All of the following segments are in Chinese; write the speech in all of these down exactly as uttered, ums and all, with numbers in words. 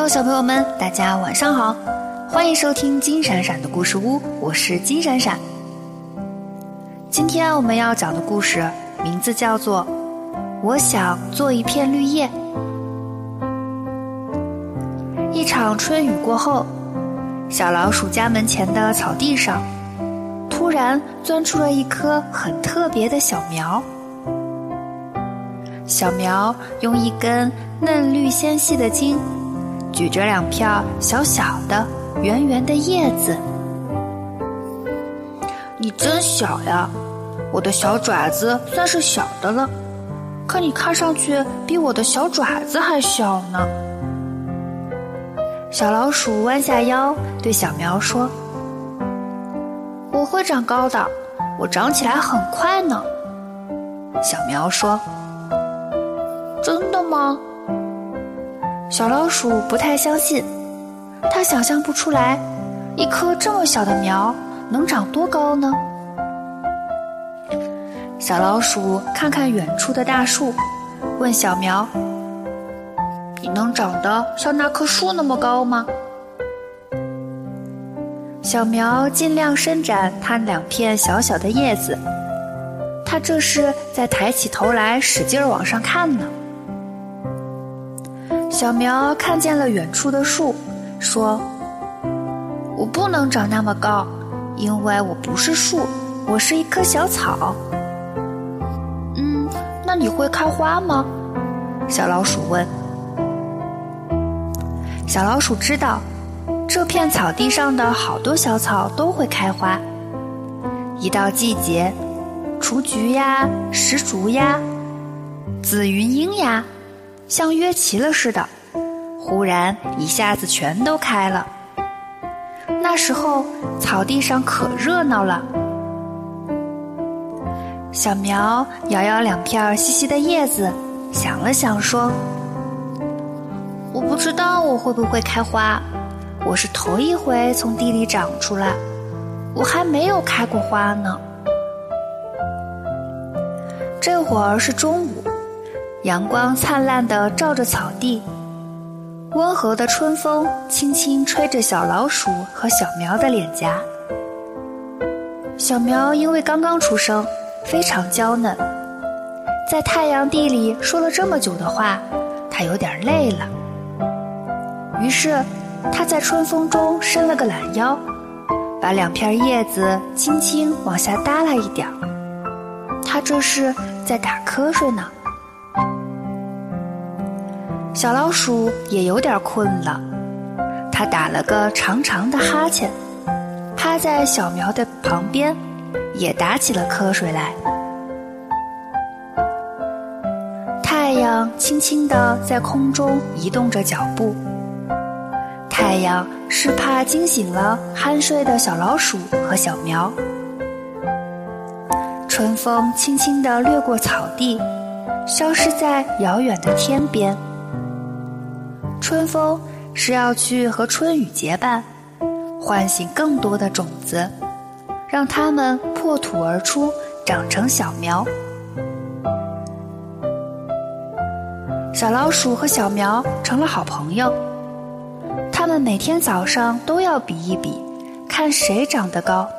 Hello， 小朋友们，大家晚上好，欢迎收听金闪闪的故事屋，我是金闪闪。今天我们要讲的故事名字叫做《我想做一片绿叶》。一场春雨过后，小老鼠家门前的草地上，突然钻出了一棵很特别的小苗。小苗用一根嫩绿纤细的茎举着两片小小的圆圆的叶子。你真小呀，我的小爪子算是小的了，可你看上去比我的小爪子还小呢。小老鼠弯下腰对小苗说，我会长高的，我长起来很快呢。小苗说，真的吗？小老鼠不太相信，它想象不出来一棵这么小的苗能长多高呢。小老鼠看看远处的大树，问小苗，你能长得像那棵树那么高吗？小苗尽量伸展它两片小小的叶子，它这是在抬起头来使劲往上看呢。小苗看见了远处的树，说，我不能长那么高，因为我不是树，我是一棵小草。嗯，那你会开花吗？小老鼠问。小老鼠知道，这片草地上的好多小草都会开花。一到季节，雏菊呀，石竹呀，紫云英呀，像约齐了似的，忽然一下子全都开了。那时候草地上可热闹了。小苗摇摇两片细细的叶子，想了想说，我不知道我会不会开花，我是头一回从地里长出来，我还没有开过花呢。这会儿是中午，阳光灿烂地照着草地，温和的春风轻轻吹着小老鼠和小苗的脸颊。小苗因为刚刚出生，非常娇嫩，在太阳地里说了这么久的话，它有点累了。于是它在春风中伸了个懒腰，把两片叶子轻轻往下耷拉一点，它这是在打瞌睡呢。小老鼠也有点困了，它打了个长长的哈欠，趴在小苗的旁边，也打起了瞌睡来。太阳轻轻地在空中移动着脚步，太阳是怕惊醒了酣睡的小老鼠和小苗。春风轻轻地掠过草地，消失在遥远的天边。春风是要去和春雨结伴，唤醒更多的种子，让它们破土而出，长成小苗。小老鼠和小苗成了好朋友，它们每天早上都要比一比，看谁长得高。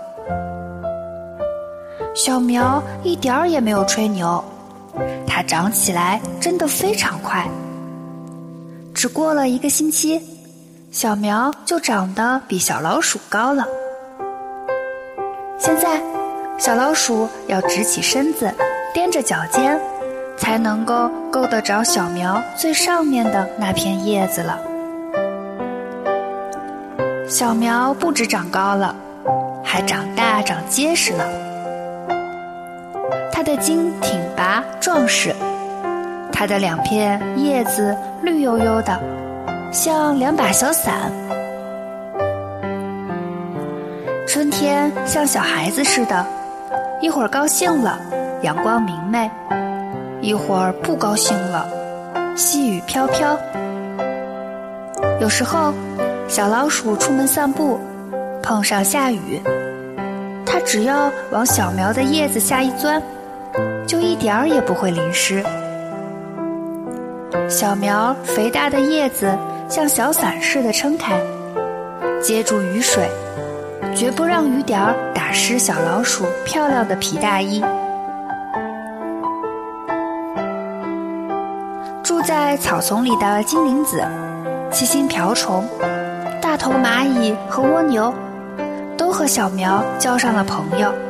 小苗一点儿也没有吹牛，它长起来真的非常快。只过了一个星期，小苗就长得比小老鼠高了。现在，小老鼠要直起身子，踮着脚尖，才能够够得着小苗最上面的那片叶子了。小苗不止长高了，还长大长结实了。它的茎挺拔壮实，它的两片叶子绿油油的，像两把小伞。春天像小孩子似的，一会儿高兴了，阳光明媚，一会儿不高兴了，细雨飘飘。有时候小老鼠出门散步，碰上下雨，它只要往小苗的叶子下一钻，就一点儿也不会淋湿。小苗肥大的叶子像小伞似的撑开，接住雨水，绝不让雨点儿打湿小老鼠漂亮的皮大衣。住在草丛里的金铃子、七星瓢虫、大头蚂蚁和蜗牛都和小苗交上了朋友。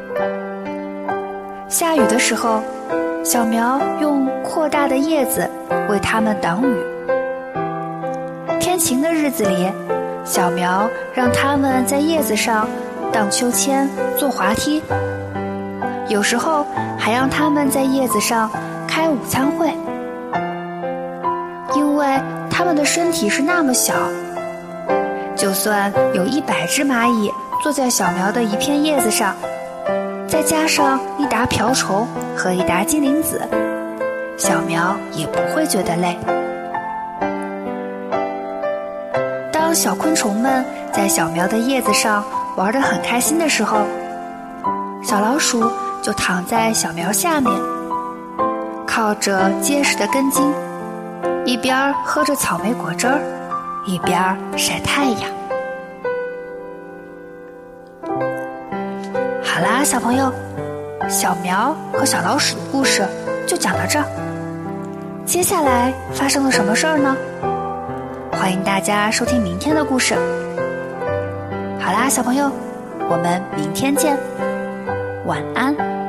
下雨的时候，小苗用扩大的叶子为它们挡雨。天晴的日子里，小苗让它们在叶子上荡秋千、坐滑梯，有时候还让它们在叶子上开午餐会。因为它们的身体是那么小，就算有一百只蚂蚁坐在小苗的一片叶子上，再加上一沓瓢虫和一沓金铃子，小苗也不会觉得累。当小昆虫们在小苗的叶子上玩得很开心的时候，小老鼠就躺在小苗下面，靠着结实的根茎，一边喝着草莓果汁儿，一边晒太阳。好啦，小朋友，小苗和小老鼠的故事就讲到这儿。接下来发生了什么事儿呢？欢迎大家收听明天的故事。好啦，小朋友，我们明天见，晚安。